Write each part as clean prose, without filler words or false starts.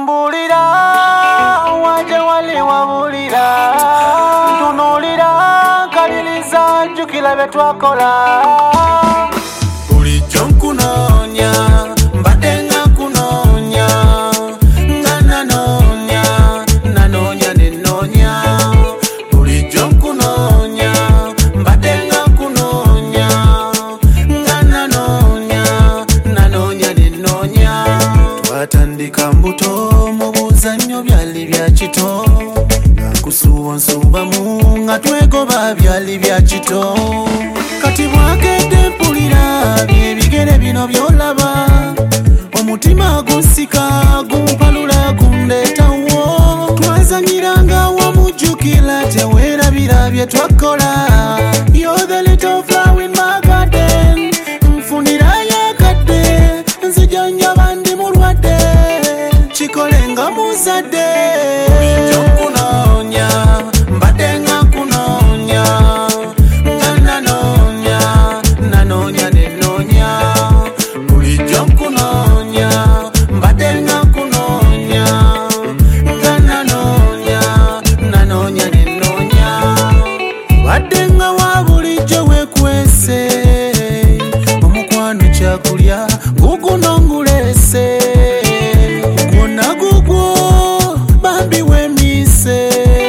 Mbulira waje wali wabulira tunulira kaliliza jukila betwakola bulijjo nkunonya mbadde nga kunonya nga nanonya nenonya bulijjo nkunonya mbadde nga kunonya nga nanonya nenonya twatandika mbuto mu buzannyo byali bya kito kusuwa nsubamu nga twegoba byali bya kito kati bwakedde mpulira byebigere bino byolaba omutima gusika gumpalula gundeetawo twazanyiranga wamujjukira teweerabira bye twakola You're the little flower in my garden nfunirayo akadde nzija njaba ndi mulwadde kikole nga muzadde bulijjo nkunonya mbadde nga kunonya nga nanonya nenonya bulijjo nkunonya mbadde nga kunonya nga nanonya nenonya wadde nga wa bulijjo wekwese omukwano kyakulya guguno ngulese gwonna gugwo bambi wemise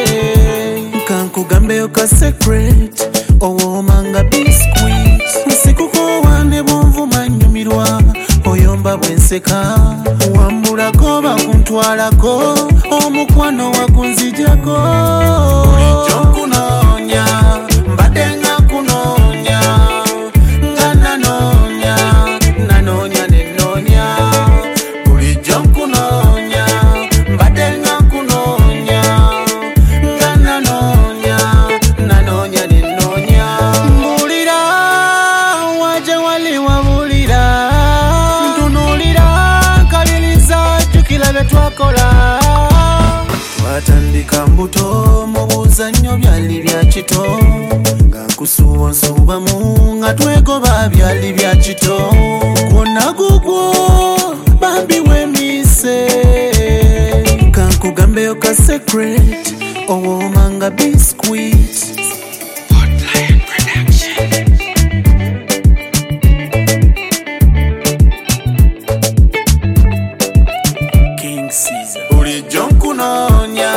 kankugambeyo ka secret owoomanga biscuit nsikuko wane bwonvuma nnyumirwa oyomba bwenseka wambulako bakuntwalako omukwano wagunzijako bulijjo nkunonya mbadde nga kunonya nga nanonya nenonya bulijjo nkunonya mbadde nga kunonya nga nanonya nenonya mbulira waje wali wabulira ntunulira kaliliza jukila betwakola twatandika mbuto mu buzannyo byali bya kito nga kusuwa nsubamu nga twegoba byali bya kito gwonna gugwo bambi wemise kankugambeyo ka secret owoomanga biscuit bulijjo nkunonya